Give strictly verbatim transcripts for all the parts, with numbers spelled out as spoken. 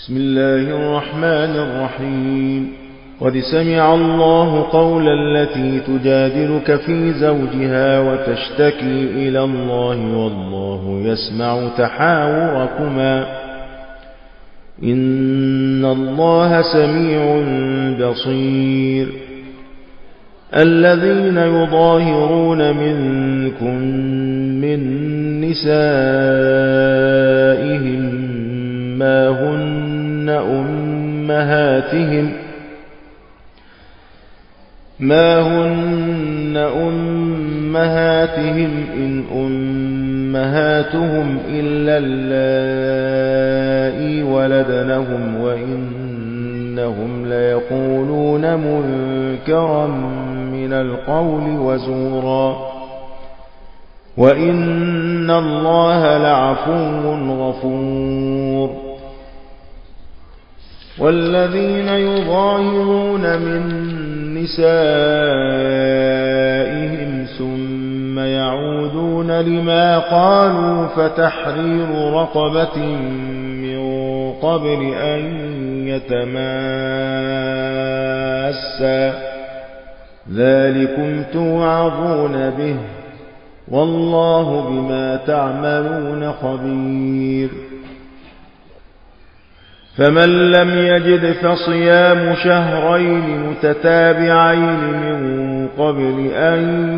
بسم الله الرحمن الرحيم. قد سمع الله قول التي تجادلك في زوجها وتشتكي إلى الله والله يسمع تحاوركما إن الله سميع بصير. الذين يظاهرون منكم من نسائهم ما هن أمهاتهم ما هن أمهاتهم إن أمهاتهم إلا اللائي ولدنهم وإنهم ليقولون منكرا من القول وزورا وإن الله لعفو غفور. والذين يظاهرون من نسائهم ثم يعودون لما قالوا فتحرير رقبة من قبل أن يتماسا ذلكم توعظون به والله بما تعملون خبير. فمن لم يجد فصيام شهرين متتابعين من قبل أن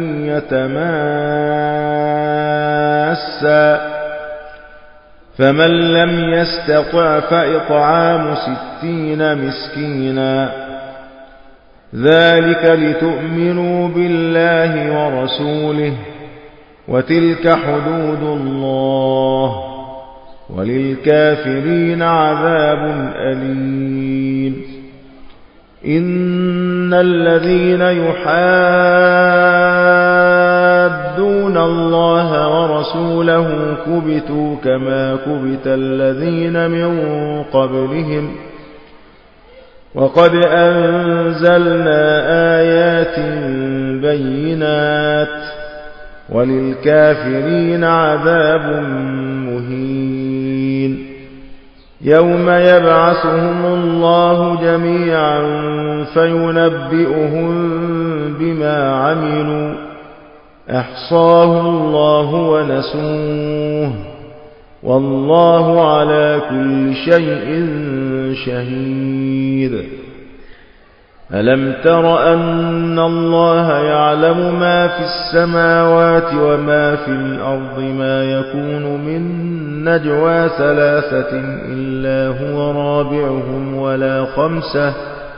يتماسا فمن لم يستطع فإطعام ستين مسكينا ذلك لتؤمنوا بالله ورسوله وتلك حدود الله وللكافرين عذاب أليم. إن الذين يحادون الله ورسوله كبتوا كما كبت الذين من قبلهم وقد أنزلنا آيات بينات وللكافرين عذاب مهين. يوم يبعثهم الله جميعا فينبئهم بما عملوا أحصاه الله ونسوه والله على كل شيء شهيد. ألم تر أن الله يعلم ما في السماوات وما في الأرض ما يكون من نجوى ثلاثة إلا هو رابعهم ولا خمسة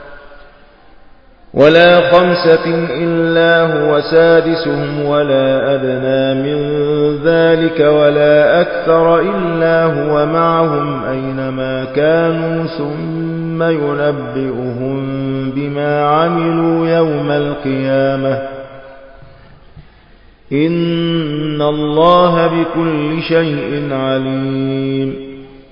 ولا خمسة إلا هو سادسهم ولا أدنى من ذلك ولا أكثر إلا هو معهم أينما كانوا ثم ينبئهم بما عملوا يوم القيامة إن الله بكل شيء عليم.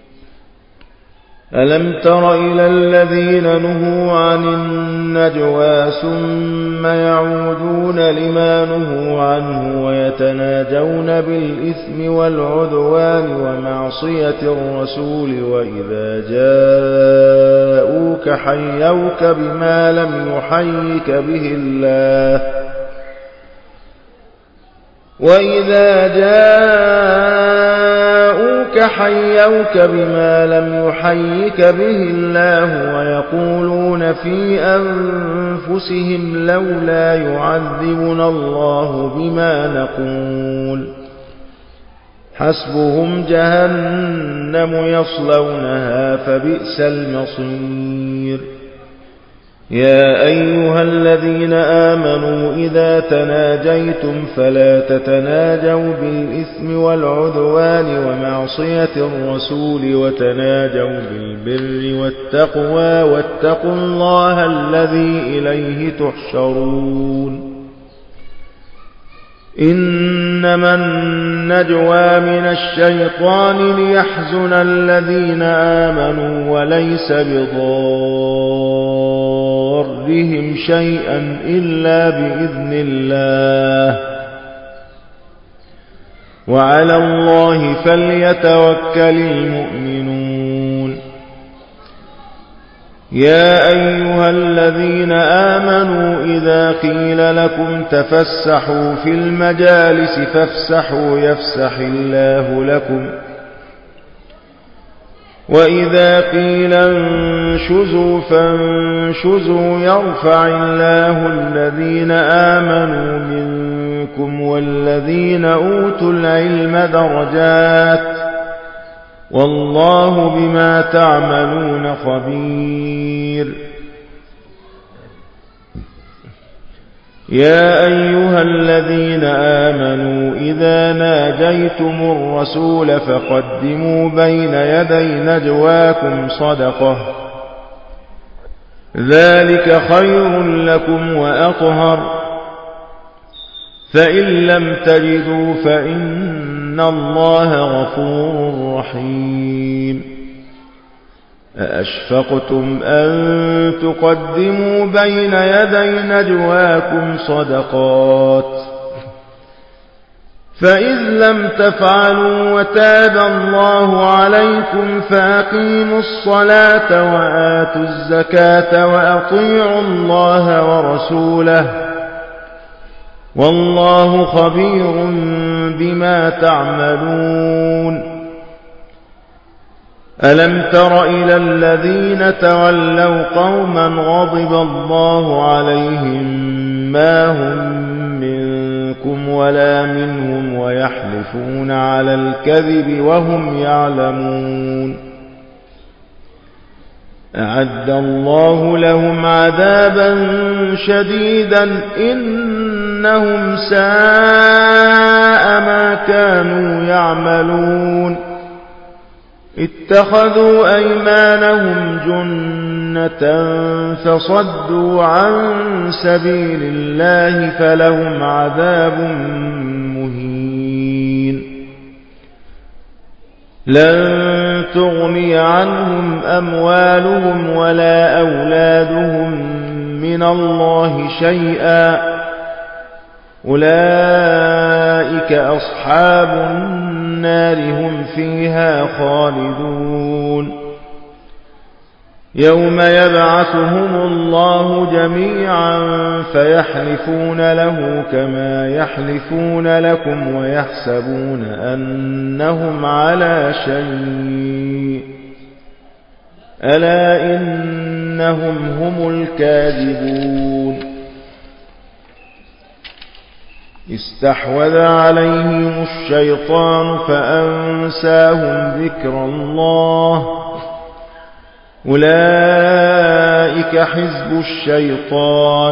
ألم تر إلى الذين نهوا عن النجوى ثم يعودون لما نهوا عنه ويتناجون بالإثم والعدوان ومعصية الرسول وإذا جاءوك حيوك بما لم يحيك به الله وإذا جاءوك حيوك بما لم يحيك به الله ويقولون في أنفسهم لولا يعذبنا الله بما نقول حسبهم جهنم يصلونها فبئس المصير. يا أيها الذين آمنوا إذا تناجيتم فلا تتناجوا بالإثم والعدوان ومعصية الرسول وتناجوا بالبر والتقوى واتقوا الله الذي إليه تحشرون. إنما النجوى من الشيطان ليحزن الذين آمنوا وليس بضارهم شيئا إلا بإذن الله وعلى الله فليتوكل المؤمنون. يا أيها الذين آمنوا إذا قيل لكم تفسحوا في المجالس فافسحوا يفسح الله لكم وإذا قيل انشزوا فانشزوا يرفع الله الذين آمنوا منكم والذين أوتوا العلم درجات والله بما تعملون خبير يا أيها الذين آمنوا إذا ناجيتم الرسول فقدموا بين يدي نجواكم صدقة ذلك خير لكم وأطهر فإن لم تجدوا فإن الله غفور رحيم أأشفقتم أن تقدموا بين يدي نجواكم صدقات فإذ لم تفعلوا وتاب الله عليكم فأقيموا الصلاة وآتوا الزكاة وأطيعوا الله ورسوله والله خبير بما تعملون ألم تر إلى الذين تولوا قوما غضب الله عليهم ما هم منكم ولا منهم ويحلفون على الكذب وهم يعلمون أعد الله لهم عذابا شديدا إنهم ساء ما كانوا يعملون اتخذوا أيمانهم جنة فصدوا عن سبيل الله فلهم عذاب مهين لن تغني عنهم أموالهم ولا أولادهم من الله شيئا أولئك أصحاب النار هم فيها خالدون يوم يبعثهم الله جميعا فيحلفون له كما يحلفون لكم ويحسبون أنهم على شيء ألا إنهم هم الكاذبون استحوذ عليهم الشيطان فأنساهم ذكر الله أولئك حزب الشيطان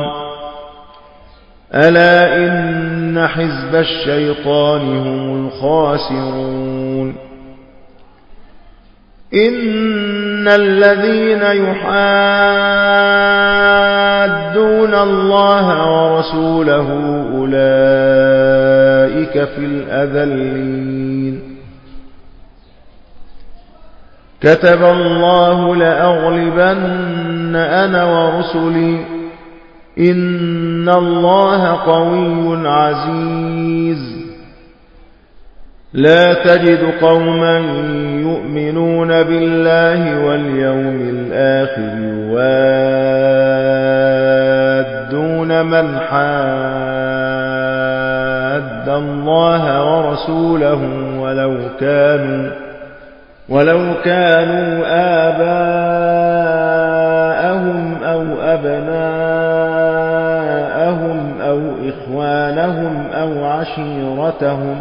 ألا إن حزب الشيطان هم الخاسرون إن الذين يحادون الله ورسوله أولئك في الأذلين كتب الله لأغلبن أنا ورسلي إن الله قوي عزيز لا تجد قوما يؤمنون بالله واليوم الآخر يوادون من حاد الله ورسوله ولو كانوا ولو كانوا آباءهم أو أبناءهم أو إخوانهم أو عشيرتهم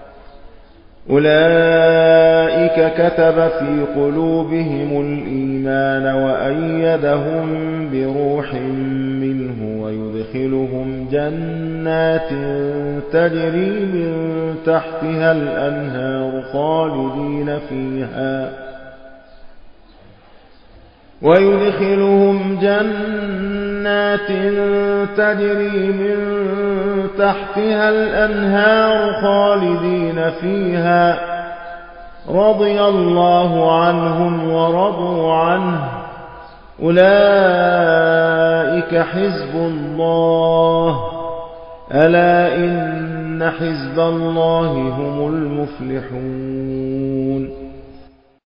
أولئك كتب في قلوبهم الإيمان وأيدهم بروح منه ويدخلهم جنات تجري من تحتها الأنهار خالدين فيها ويدخلهم جنات تجري من تحتها الأنهار خالدين فيها رضي الله عنهم ورضوا عنه أولئك حزب الله ألا إن حزب الله هم المفلحون